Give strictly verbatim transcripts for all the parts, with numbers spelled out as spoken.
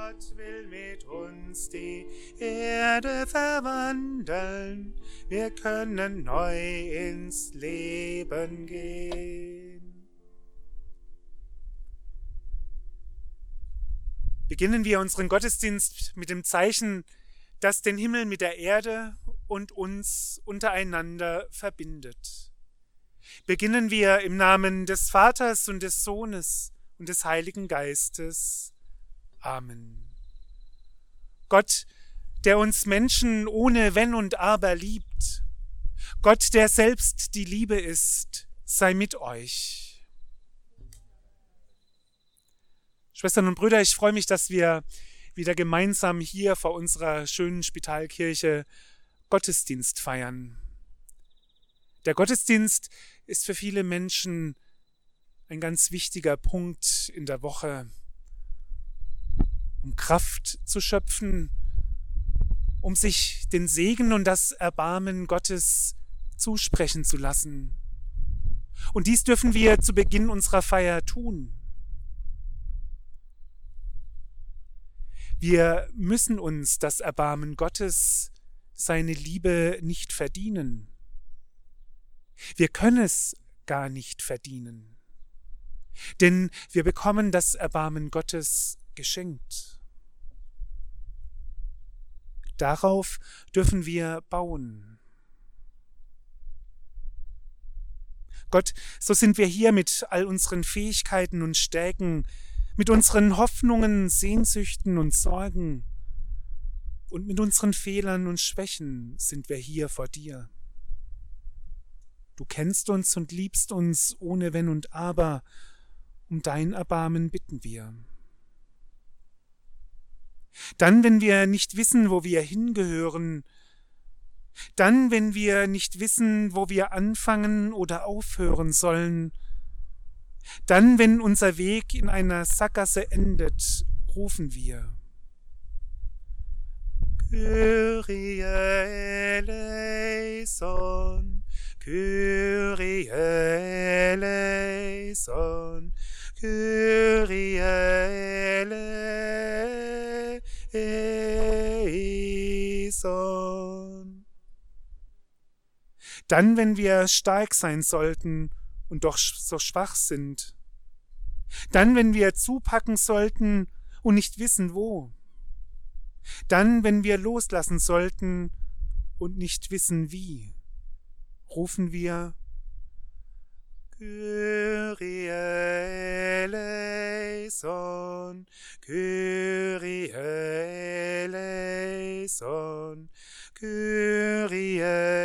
Gott will mit uns die Erde verwandeln. Wir können neu ins Leben gehen. Beginnen wir unseren Gottesdienst mit dem Zeichen, das den Himmel mit der Erde und uns untereinander verbindet. Beginnen wir im Namen des Vaters und des Sohnes und des Heiligen Geistes. Amen. Gott, der uns Menschen ohne Wenn und Aber liebt, Gott, der selbst die Liebe ist, sei mit euch. Schwestern und Brüder, ich freue mich, dass wir wieder gemeinsam hier vor unserer schönen Spitalkirche Gottesdienst feiern. Der Gottesdienst ist für viele Menschen ein ganz wichtiger Punkt in der Woche, um Kraft zu schöpfen, um sich den Segen und das Erbarmen Gottes zusprechen zu lassen. Und dies dürfen wir zu Beginn unserer Feier tun. Wir müssen uns das Erbarmen Gottes, seine Liebe nicht verdienen. Wir können es gar nicht verdienen, denn wir bekommen das Erbarmen Gottes geschenkt. Darauf dürfen wir bauen. Gott, so sind wir hier mit all unseren Fähigkeiten und Stärken, mit unseren Hoffnungen, Sehnsüchten und Sorgen und mit unseren Fehlern und Schwächen sind wir hier vor dir. Du kennst uns und liebst uns ohne Wenn und Aber. Um dein Erbarmen bitten wir. Dann, wenn wir nicht wissen, wo wir hingehören, dann, wenn wir nicht wissen, wo wir anfangen oder aufhören sollen, dann, wenn unser Weg in einer Sackgasse endet, rufen wir. Kyrie eleison, Kyrie eleison, Kyrie eleison. Dann, wenn wir stark sein sollten und doch so schwach sind. Dann, wenn wir zupacken sollten und nicht wissen, wo. Dann, wenn wir loslassen sollten und nicht wissen, wie. Rufen wir Kyrie eleison, Kyrie eleison, Kyrie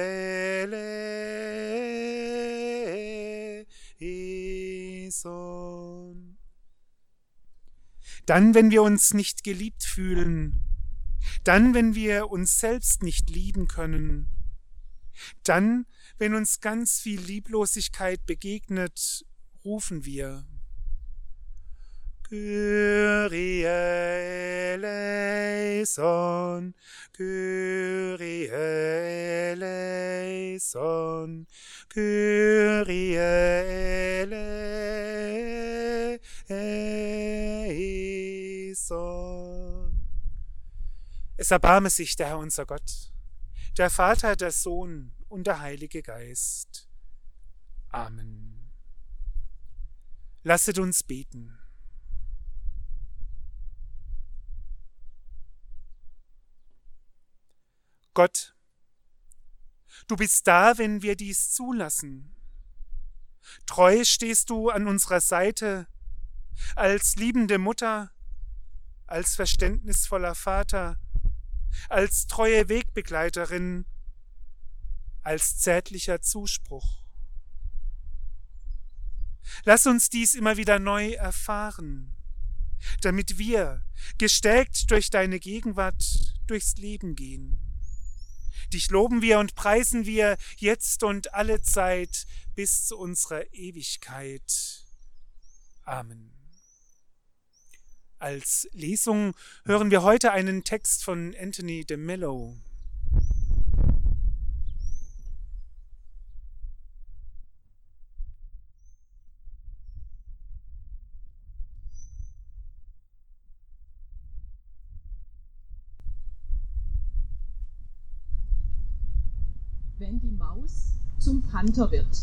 eleison. Dann, wenn wir uns nicht geliebt fühlen, dann, wenn wir uns selbst nicht lieben können, dann, wenn uns ganz viel Lieblosigkeit begegnet, rufen wir Kyrie eleison, Kyrie eleison, Kyrie eleison. Es erbarme sich der Herr unser Gott, der Vater, der Sohn und der Heilige Geist. Amen. Lasset uns beten. Gott, du bist da, wenn wir dies zulassen. Treu stehst du an unserer Seite, als liebende Mutter, als verständnisvoller Vater, als treue Wegbegleiterin, als zärtlicher Zuspruch. Lass uns dies immer wieder neu erfahren, damit wir, gestärkt durch deine Gegenwart, durchs Leben gehen. Dich loben wir und preisen wir jetzt und alle Zeit bis zu unserer Ewigkeit. Amen. Als Lesung hören wir heute einen Text von Anthony de Mello. wenn die Maus zum Panther wird.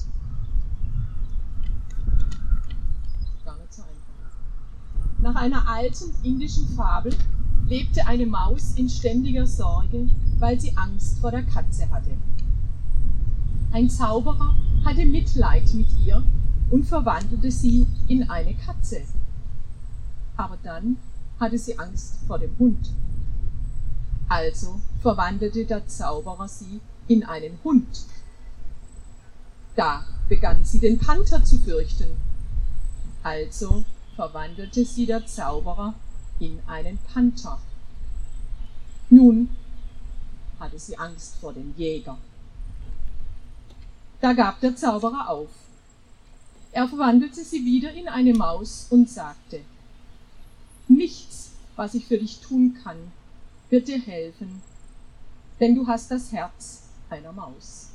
Gar nicht so einfach. Nach einer alten indischen Fabel lebte eine Maus in ständiger Sorge, weil sie Angst vor der Katze hatte. Ein Zauberer hatte Mitleid mit ihr und verwandelte sie in eine Katze. Aber dann hatte sie Angst vor dem Hund. Also verwandelte der Zauberer sie in einen Hund. Da begann sie den Panther zu fürchten. Also verwandelte sie der Zauberer in einen Panther. Nun hatte sie Angst vor dem Jäger. Da gab der Zauberer auf. Er verwandelte sie wieder in eine Maus und sagte: Nichts, was ich für dich tun kann, wird dir helfen, denn du hast das Herz einer Maus.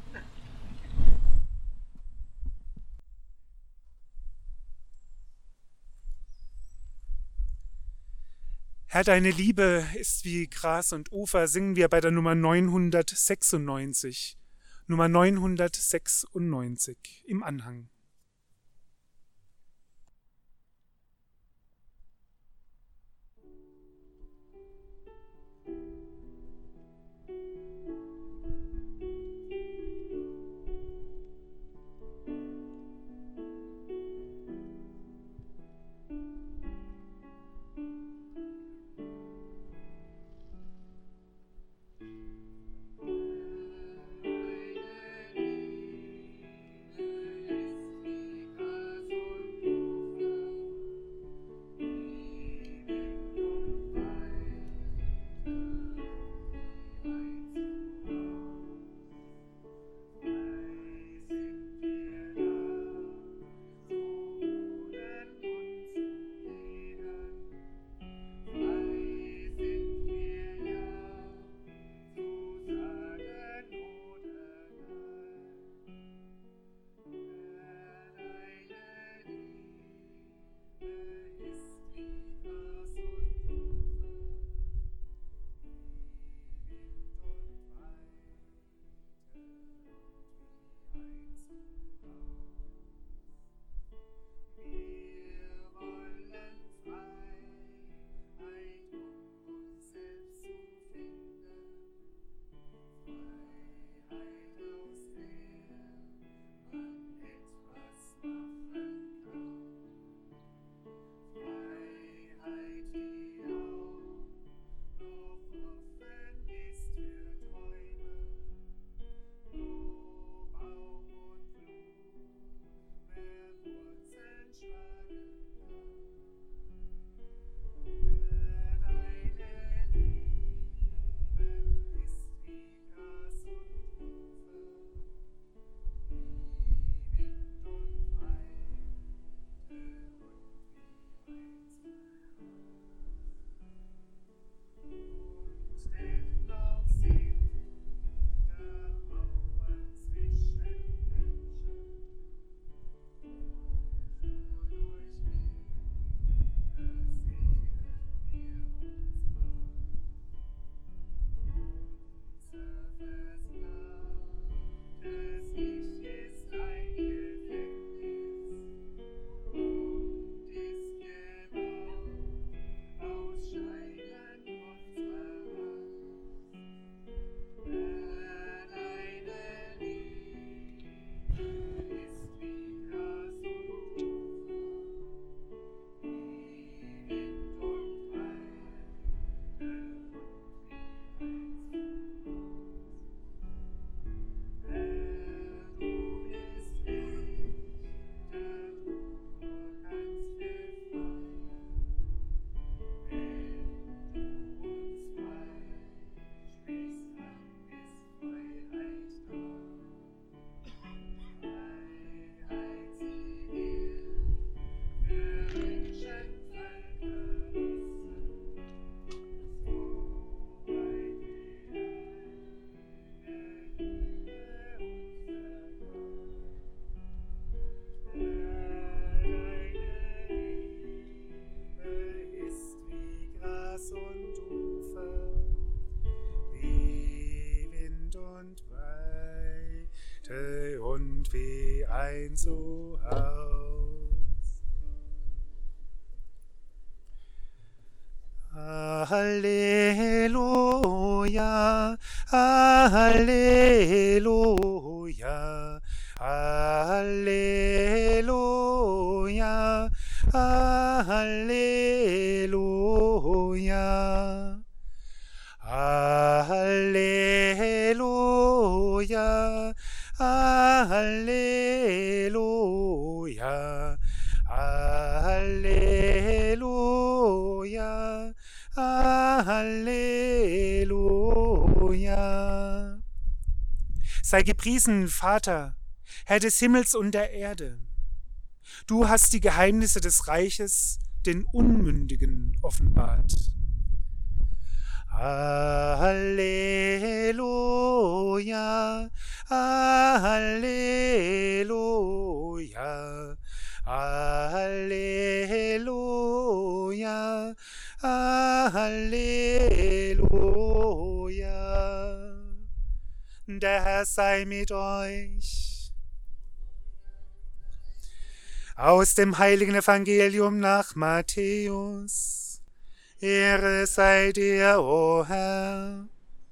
Herr, deine Liebe ist wie Gras und Ufer, singen wir bei der Nummer neunhundertsechsundneunzig. Nummer neunhundertsechsundneunzig im Anhang. zu Haus. Halleluja, Halleluja, Halleluja, Halleluja, Halleluja, Halleluja, Halleluja, Halleluja. Sei gepriesen, Vater, Herr des Himmels und der Erde. Du hast die Geheimnisse des Reiches den Unmündigen offenbart. Halleluja, Halleluja, Halleluja, Halleluja. Der Herr sei mit euch. Aus dem heiligen Evangelium nach Matthäus. Ehre sei dir, o Herr.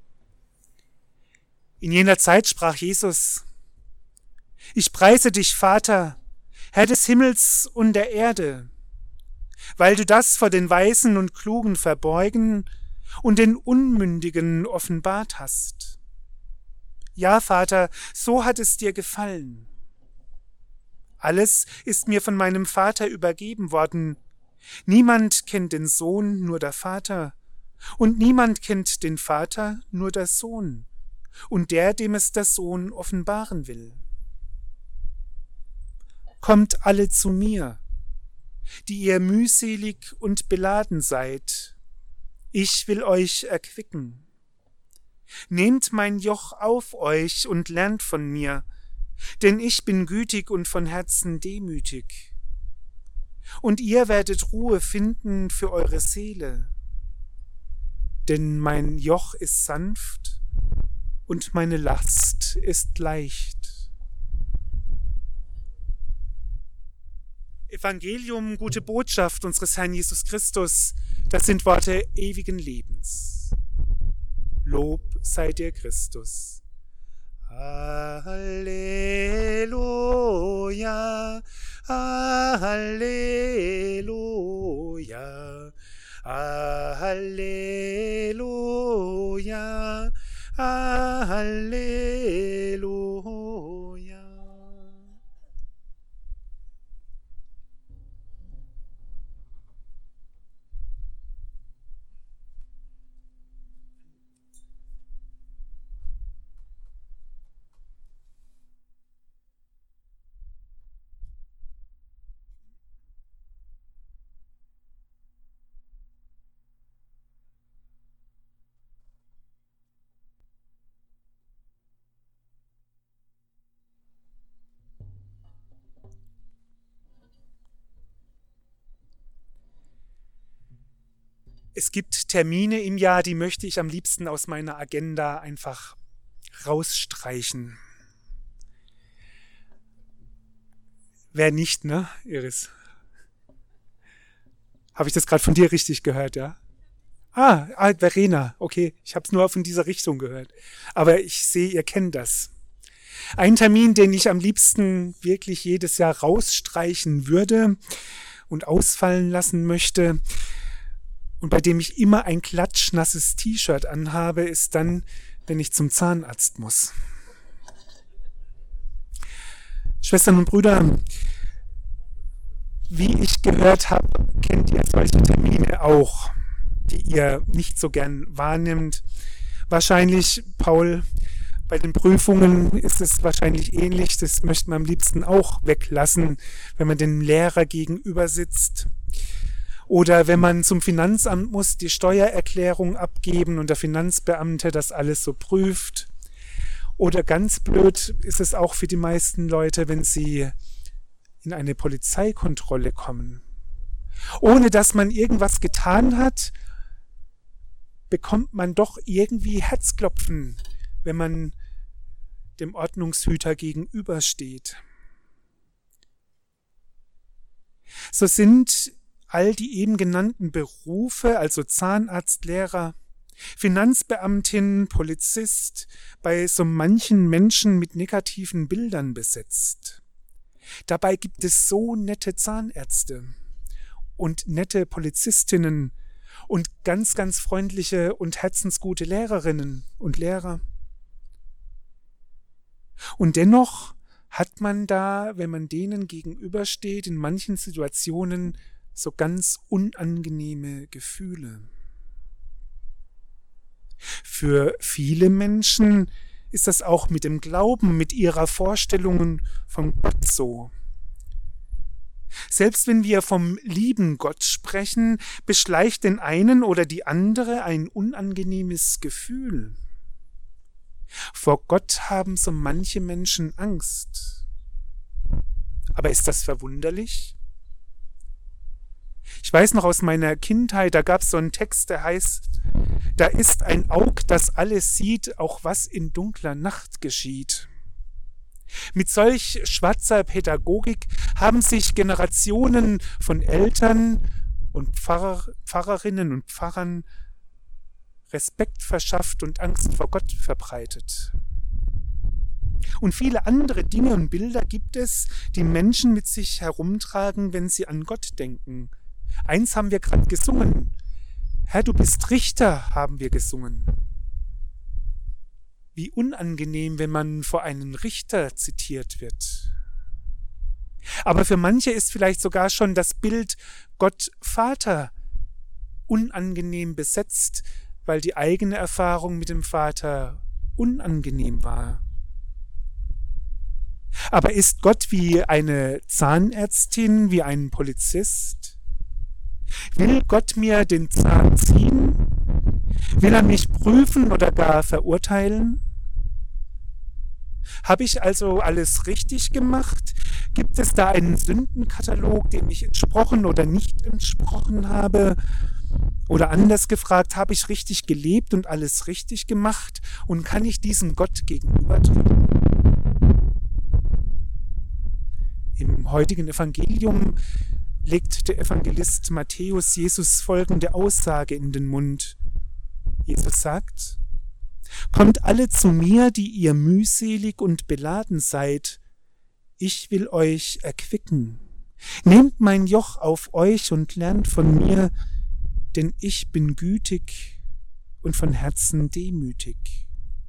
In jener Zeit sprach Jesus: Ich preise dich, Vater, Herr des Himmels und der Erde, weil du das vor den Weisen und Klugen verborgen und den Unmündigen offenbart hast. Ja, Vater, so hat es dir gefallen. Alles ist mir von meinem Vater übergeben worden. Niemand kennt den Sohn, nur der Vater, und niemand kennt den Vater, nur der Sohn, und der, dem es der Sohn offenbaren will. Kommt alle zu mir, die ihr mühselig und beladen seid. Ich will euch erquicken. Nehmt mein Joch auf euch und lernt von mir, denn ich bin gütig und von Herzen demütig. Und ihr werdet Ruhe finden für eure Seele, denn mein Joch ist sanft und meine Last ist leicht. Evangelium, gute Botschaft unseres Herrn Jesus Christus, das sind Worte ewigen Lebens. Lob sei dir, Christus. Halleluja, Halleluja, Halleluja, Halleluja. Es gibt Termine im Jahr, die möchte ich am liebsten aus meiner Agenda einfach rausstreichen. Wer nicht, ne, Iris? Habe ich das gerade von dir richtig gehört, ja? Ah, ah Verena, okay, ich habe es nur von dieser Richtung gehört. Aber ich sehe, ihr kennt das. Ein Termin, den ich am liebsten wirklich jedes Jahr rausstreichen würde und ausfallen lassen möchte, und bei dem ich immer ein klatschnasses T-Shirt anhabe, ist dann, wenn ich zum Zahnarzt muss. Schwestern und Brüder, wie ich gehört habe, kennt ihr solche Termine auch, die ihr nicht so gern wahrnimmt. Wahrscheinlich, Paul, bei den Prüfungen ist es wahrscheinlich ähnlich. Das möchte man am liebsten auch weglassen, wenn man dem Lehrer gegenüber sitzt. Oder wenn man zum Finanzamt muss, die Steuererklärung abgeben und der Finanzbeamte das alles so prüft. Oder ganz blöd ist es auch für die meisten Leute, wenn sie in eine Polizeikontrolle kommen. Ohne dass man irgendwas getan hat, bekommt man doch irgendwie Herzklopfen, wenn man dem Ordnungshüter gegenübersteht. So sind all die eben genannten Berufe, also Zahnarzt, Lehrer, Finanzbeamtin, Polizist, bei so manchen Menschen mit negativen Bildern besetzt. Dabei gibt es so nette Zahnärzte und nette Polizistinnen und ganz, ganz freundliche und herzensgute Lehrerinnen und Lehrer. Und dennoch hat man da, wenn man denen gegenübersteht, in manchen Situationen so ganz unangenehme Gefühle. Für viele Menschen ist das auch mit dem Glauben, mit ihrer Vorstellungen von Gott so. Selbst wenn wir vom lieben Gott sprechen, beschleicht den einen oder die andere ein unangenehmes Gefühl. Vor Gott haben so manche Menschen Angst. Aber ist das verwunderlich? Ich weiß noch aus meiner Kindheit, da gab es so einen Text, der heißt: Da ist ein Aug, das alles sieht, auch was in dunkler Nacht geschieht. Mit solch schwarzer Pädagogik haben sich Generationen von Eltern und Pfarrer, Pfarrerinnen und Pfarrern Respekt verschafft und Angst vor Gott verbreitet. Und viele andere Dinge und Bilder gibt es, die Menschen mit sich herumtragen, wenn sie an Gott denken. Eins haben wir gerade gesungen. Herr, du bist Richter, haben wir gesungen. Wie unangenehm, wenn man vor einen Richter zitiert wird. Aber für manche ist vielleicht sogar schon das Bild Gott Vater unangenehm besetzt, weil die eigene Erfahrung mit dem Vater unangenehm war. Aber ist Gott wie eine Zahnärztin, wie ein Polizist? Will Gott mir den Zahn ziehen? Will er mich prüfen oder gar verurteilen? Habe ich also alles richtig gemacht? Gibt es da einen Sündenkatalog, dem ich entsprochen oder nicht entsprochen habe? Oder anders gefragt, habe ich richtig gelebt und alles richtig gemacht? Und kann ich diesem Gott gegenübertreten? Im heutigen Evangelium legt der Evangelist Matthäus Jesus folgende Aussage in den Mund. Jesus sagt: Kommt alle zu mir, die ihr mühselig und beladen seid. Ich will euch erquicken. Nehmt mein Joch auf euch und lernt von mir, denn ich bin gütig und von Herzen demütig.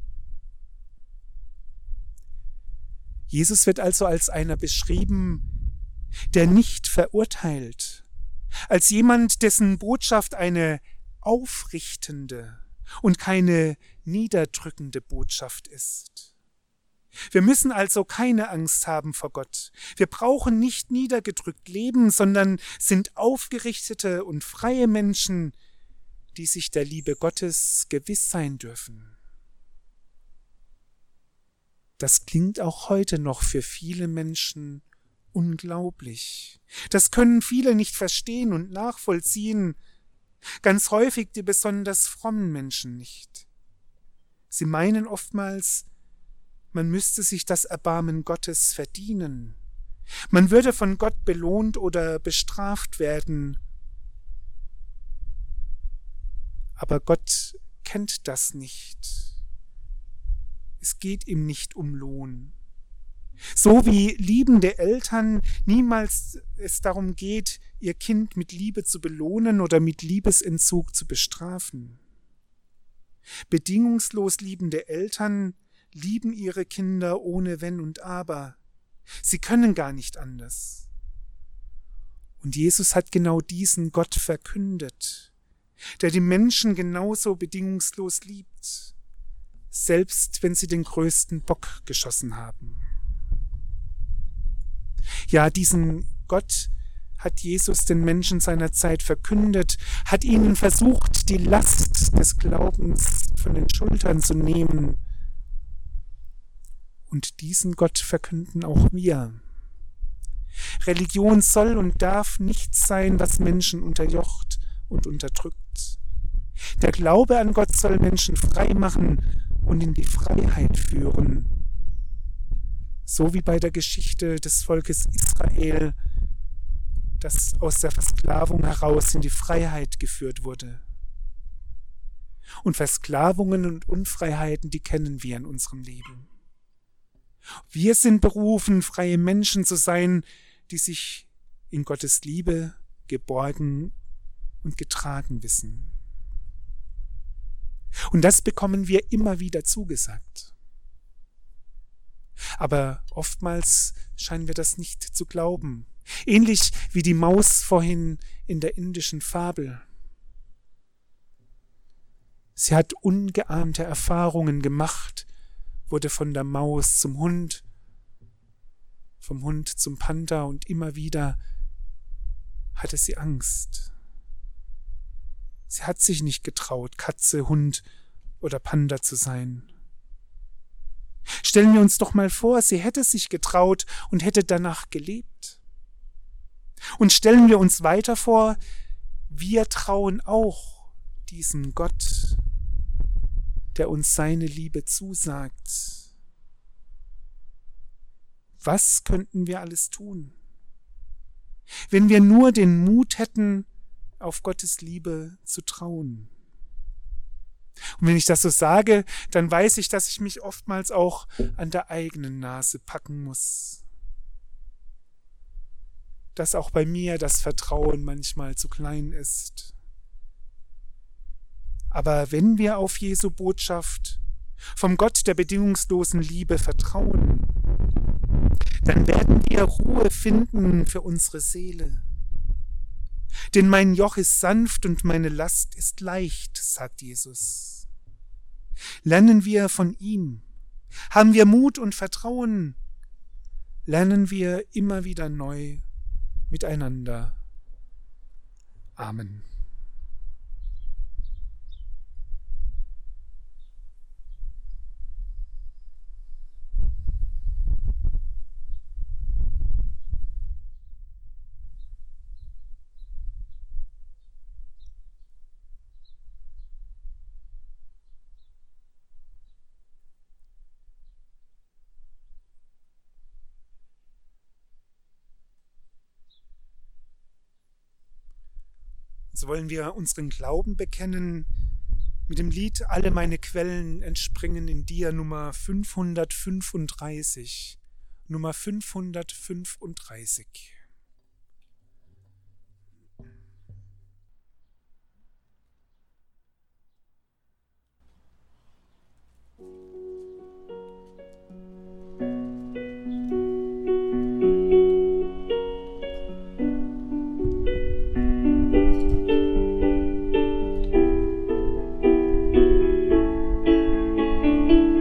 Jesus wird also als einer beschrieben, der nicht verurteilt, als jemand, dessen Botschaft eine aufrichtende und keine niederdrückende Botschaft ist. Wir müssen also keine Angst haben vor Gott. Wir brauchen nicht niedergedrückt leben, sondern sind aufgerichtete und freie Menschen, die sich der Liebe Gottes gewiss sein dürfen. Das klingt auch heute noch für viele Menschen unglaublich. Das können viele nicht verstehen und nachvollziehen, ganz häufig die besonders frommen Menschen nicht. Sie meinen oftmals, man müsste sich das Erbarmen Gottes verdienen. Man würde von Gott belohnt oder bestraft werden. Aber Gott kennt das nicht. Es geht ihm nicht um Lohn. So wie liebende Eltern niemals es darum geht, ihr Kind mit Liebe zu belohnen oder mit Liebesentzug zu bestrafen. Bedingungslos liebende Eltern lieben ihre Kinder ohne Wenn und Aber. Sie können gar nicht anders. Und Jesus hat genau diesen Gott verkündet, der die Menschen genauso bedingungslos liebt, selbst wenn sie den größten Bock geschossen haben. Ja, diesen Gott hat Jesus den Menschen seiner Zeit verkündet, hat ihnen versucht, die Last des Glaubens von den Schultern zu nehmen. Und diesen Gott verkünden auch wir. Religion soll und darf nichts sein, was Menschen unterjocht und unterdrückt. Der Glaube an Gott soll Menschen frei machen und in die Freiheit führen. So wie bei der Geschichte des Volkes Israel, das aus der Versklavung heraus in die Freiheit geführt wurde. Und Versklavungen und Unfreiheiten, die kennen wir in unserem Leben. Wir sind berufen, freie Menschen zu sein, die sich in Gottes Liebe geborgen und getragen wissen. Und das bekommen wir immer wieder zugesagt. Aber oftmals scheinen wir das nicht zu glauben. Ähnlich wie die Maus vorhin in der indischen Fabel. Sie hat ungeahnte Erfahrungen gemacht, wurde von der Maus zum Hund, vom Hund zum Panther und immer wieder hatte sie Angst. Sie hat sich nicht getraut, Katze, Hund oder Panda zu sein. Stellen wir uns doch mal vor, sie hätte sich getraut und hätte danach gelebt. Und stellen wir uns weiter vor, wir trauen auch diesem Gott, der uns seine Liebe zusagt. Was könnten wir alles tun, wenn wir nur den Mut hätten, auf Gottes Liebe zu trauen? Und wenn ich das so sage, dann weiß ich, dass ich mich oftmals auch an der eigenen Nase packen muss. Dass auch bei mir das Vertrauen manchmal zu klein ist. Aber wenn wir auf Jesu Botschaft vom Gott der bedingungslosen Liebe vertrauen, dann werden wir Ruhe finden für unsere Seele. Denn mein Joch ist sanft und meine Last ist leicht, sagt Jesus. Lernen wir von ihm, haben wir Mut und Vertrauen, lernen wir immer wieder neu miteinander. Amen. So wollen wir unseren Glauben bekennen mit dem Lied Alle meine Quellen entspringen in dir, Nummer fünfhundertfünfunddreißig. Nummer fünfhundertfünfunddreißig.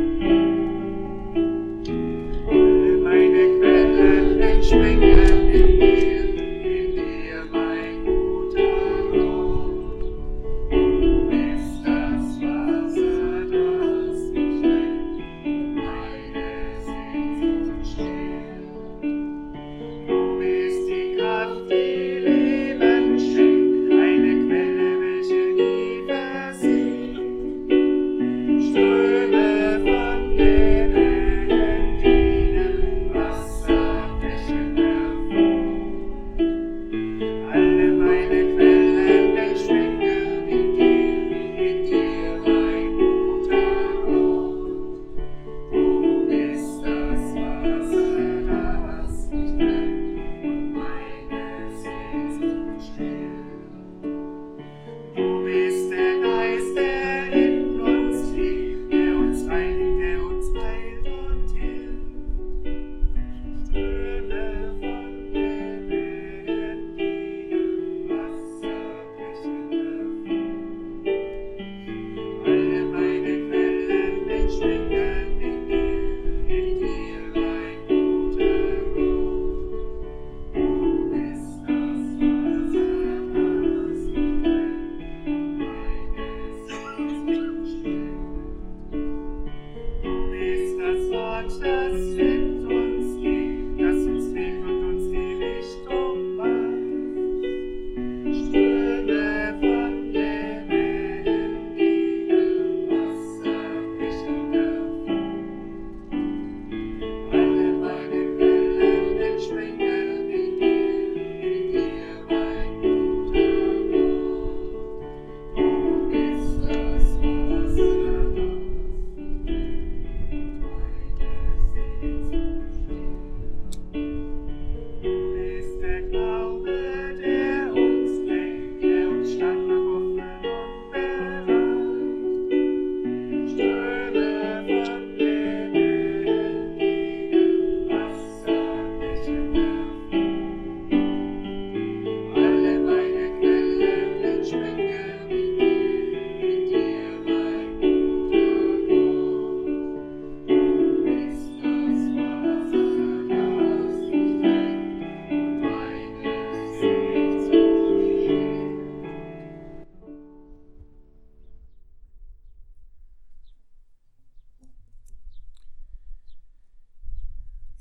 Meine Quellen entspringen in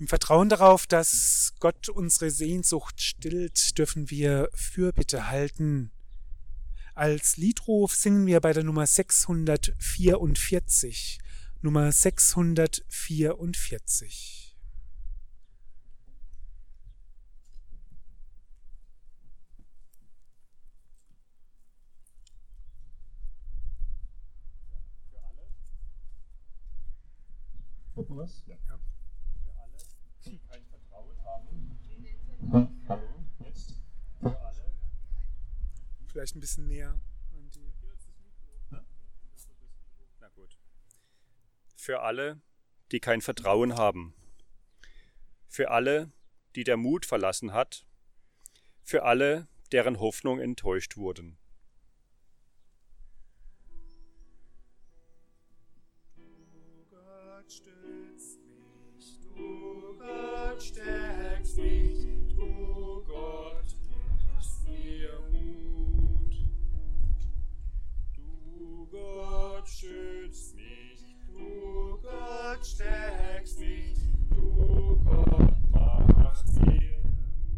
Im Vertrauen darauf, dass Gott unsere Sehnsucht stillt, dürfen wir Fürbitte halten. Als Liedruf singen wir bei der Nummer sechshundertvierundvierzig. Nummer sechshundertvierundvierzig. Gucken wir es? Ja. Ja. Für alle, die kein Vertrauen haben. Ja. Hallo, jetzt. Für alle. Vielleicht ein bisschen näher an die. Na gut. Für alle, die kein Vertrauen haben. Für alle, die der Mut verlassen hat. Für alle, deren Hoffnung enttäuscht wurden. Stützt mich, du Gott, stärkst mich, du Gott, machst mir Mut. Du Gott, stützt mich, du Gott, stärkst mich, du Gott, machst mir Mut.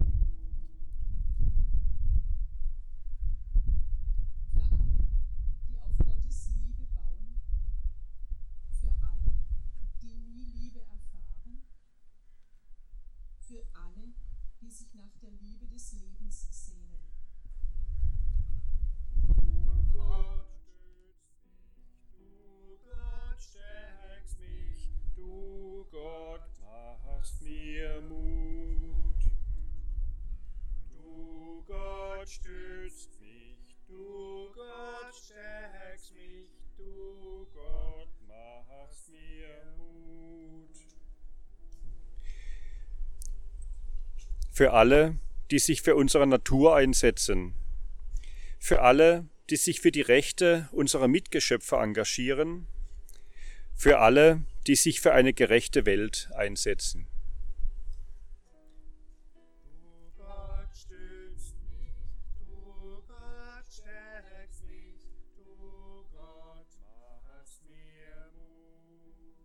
Für alle, die sich nach der Liebe des Lebens sehnen. Du Gott, stützt mich, du Gott, stärkst mich, du Gott, machst mir Mut. Du Gott, stützt mich, du Gott, stärkst mich, du Gott, machst mir Mut. Für alle, die sich für unsere Natur einsetzen. Für alle, die sich für die Rechte unserer Mitgeschöpfe engagieren. Für alle, die sich für eine gerechte Welt einsetzen. Du Gott, stützt mich, du Gott, stärkst mich, du Gott, machst mir Mut.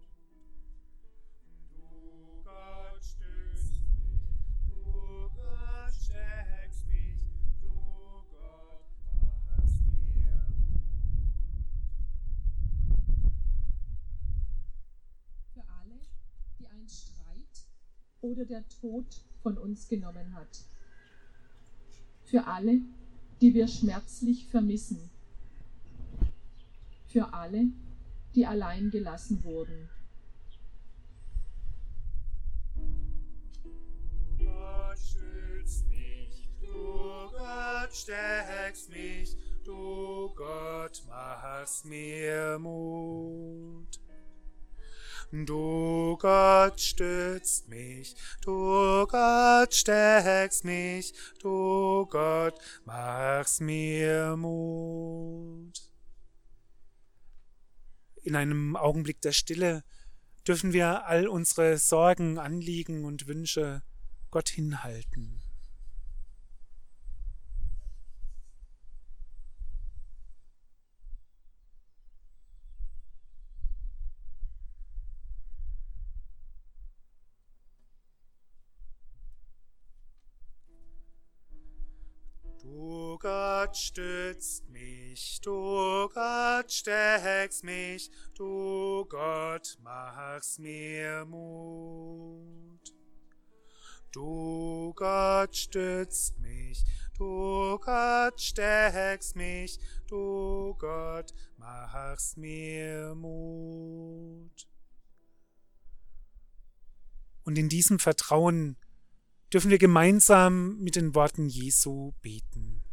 Du Gott, stützt mich, du Gott, stärkst mich, du Gott, machst mir Mut. Für alle, die ein Streit oder der Tod von uns genommen hat. Für alle, die wir schmerzlich vermissen. Für alle, die allein gelassen wurden. Du Gott, stützt mich, du Gott, stärkst mich, du Gott, machst mir Mut. Du Gott, stützt mich, du Gott, stärkst mich, du Gott, machst mir Mut. In einem Augenblick der Stille dürfen wir all unsere Sorgen, Anliegen und Wünsche Gott hinhalten. Du Gott, stützt mich, du Gott, stärkst mich, du Gott, machst mir Mut. Du Gott, stützt mich, du Gott, stärkst mich, du Gott, machst mir Mut. Und in diesem Vertrauen dürfen wir gemeinsam mit den Worten Jesu beten.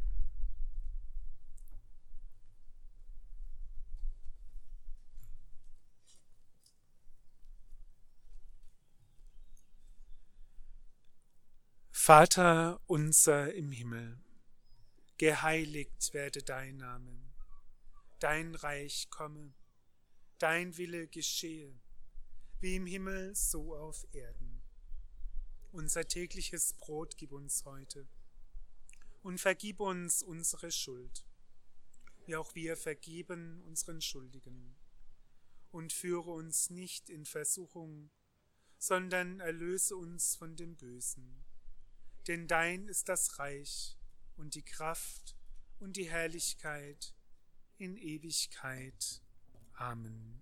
Vater unser im Himmel, geheiligt werde dein Name, dein Reich komme, dein Wille geschehe, wie im Himmel so auf Erden. Unser tägliches Brot gib uns heute und vergib uns unsere Schuld, wie auch wir vergeben unseren Schuldigen. Und führe uns nicht in Versuchung, sondern erlöse uns von dem Bösen. Denn dein ist das Reich und die Kraft und die Herrlichkeit in Ewigkeit. Amen.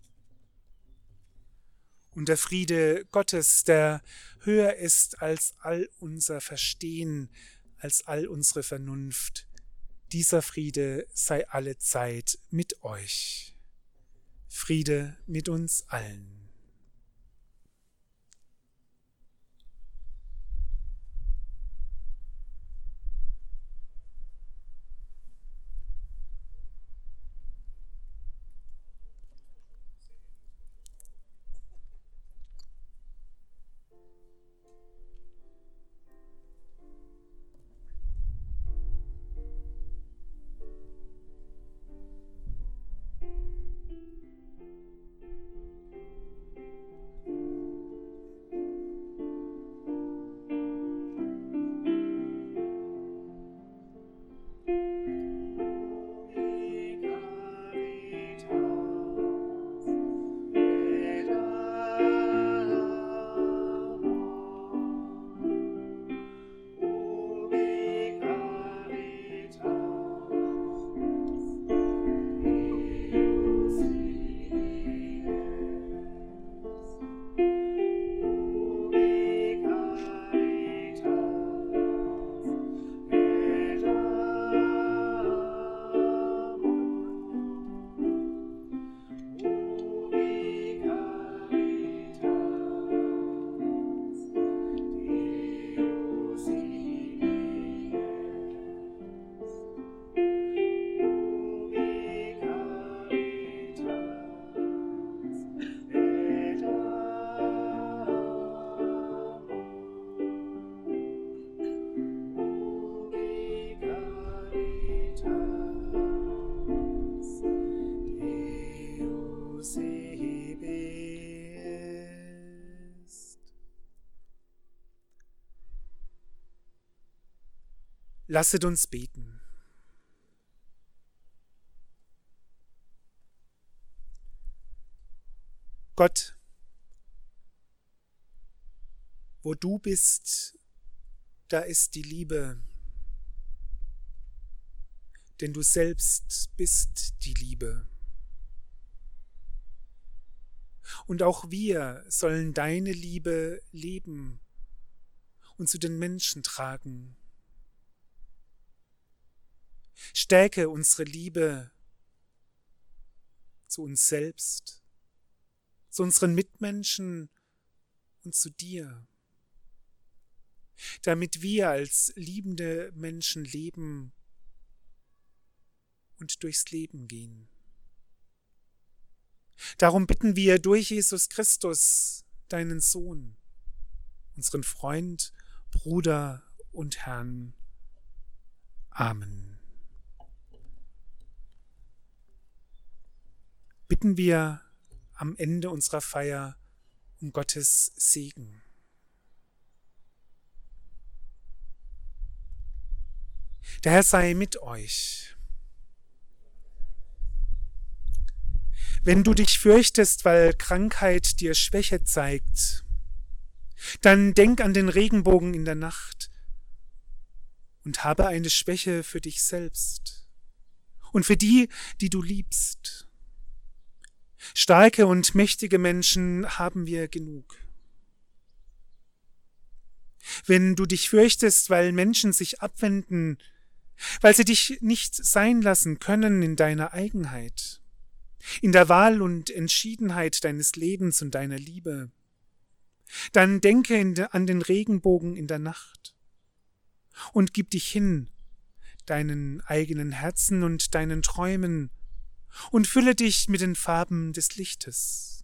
Und der Friede Gottes, der höher ist als all unser Verstehen, als all unsere Vernunft, dieser Friede sei allezeit mit euch. Friede mit uns allen. Lasset uns beten. Gott, wo du bist, da ist die Liebe, denn du selbst bist die Liebe. Und auch wir sollen deine Liebe leben und zu den Menschen tragen. Stärke unsere Liebe zu uns selbst, zu unseren Mitmenschen und zu dir, damit wir als liebende Menschen leben und durchs Leben gehen. Darum bitten wir durch Jesus Christus, deinen Sohn, unseren Freund, Bruder und Herrn. Amen. Bitten wir am Ende unserer Feier um Gottes Segen. Der Herr sei mit euch. Wenn du dich fürchtest, weil Krankheit dir Schwäche zeigt, dann denk an den Regenbogen in der Nacht und habe eine Schwäche für dich selbst und für die, die du liebst. Starke und mächtige Menschen haben wir genug. Wenn du dich fürchtest, weil Menschen sich abwenden, weil sie dich nicht sein lassen können in deiner Eigenheit, in der Wahl und Entschiedenheit deines Lebens und deiner Liebe, dann denke an den Regenbogen in der Nacht und gib dich hin deinen eigenen Herzen und deinen Träumen und fülle dich mit den Farben des Lichtes.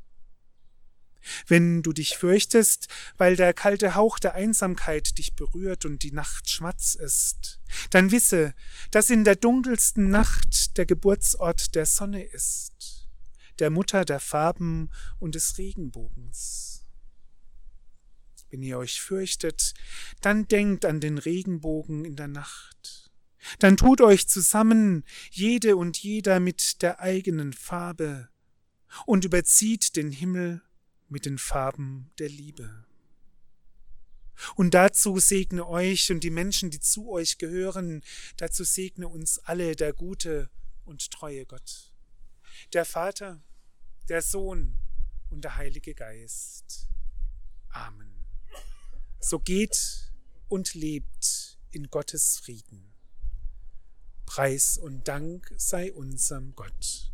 Wenn du dich fürchtest, weil der kalte Hauch der Einsamkeit dich berührt und die Nacht schwarz ist, dann wisse, dass in der dunkelsten Nacht der Geburtsort der Sonne ist, der Mutter der Farben und des Regenbogens. Wenn ihr euch fürchtet, dann denkt an den Regenbogen in der Nacht. Dann tut euch zusammen, jede und jeder mit der eigenen Farbe, und überzieht den Himmel mit den Farben der Liebe. Und dazu segne euch und die Menschen, die zu euch gehören, dazu segne uns alle der gute und treue Gott, der Vater, der Sohn und der Heilige Geist. Amen. So geht und lebt in Gottes Frieden. Preis und Dank sei unserem Gott.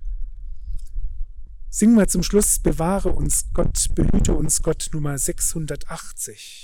Singen wir zum Schluss, bewahre uns Gott, behüte uns Gott, Nummer sechshundertachtzig.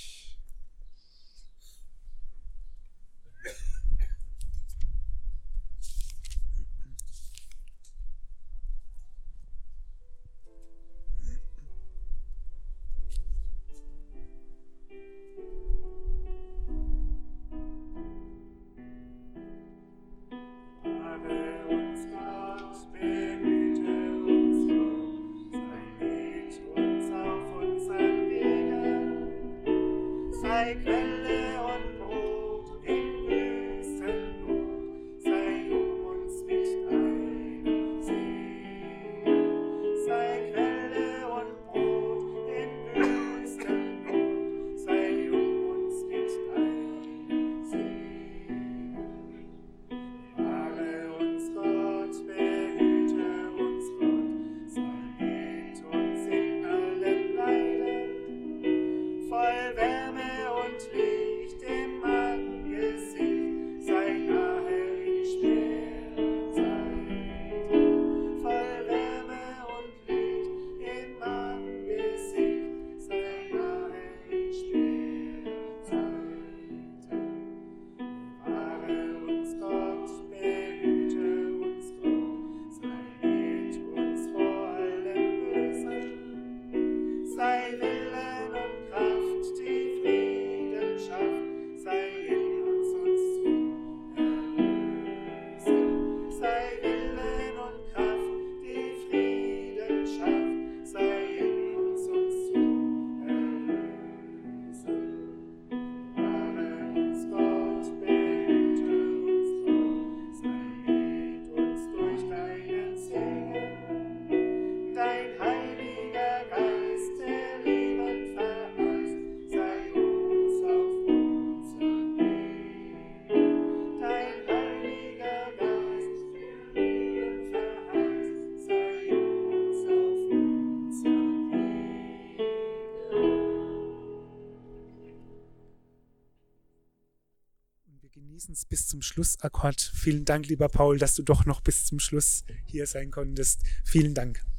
Bis zum Schlussakkord. Vielen Dank, lieber Paul, dass du doch noch bis zum Schluss hier sein konntest. Vielen Dank.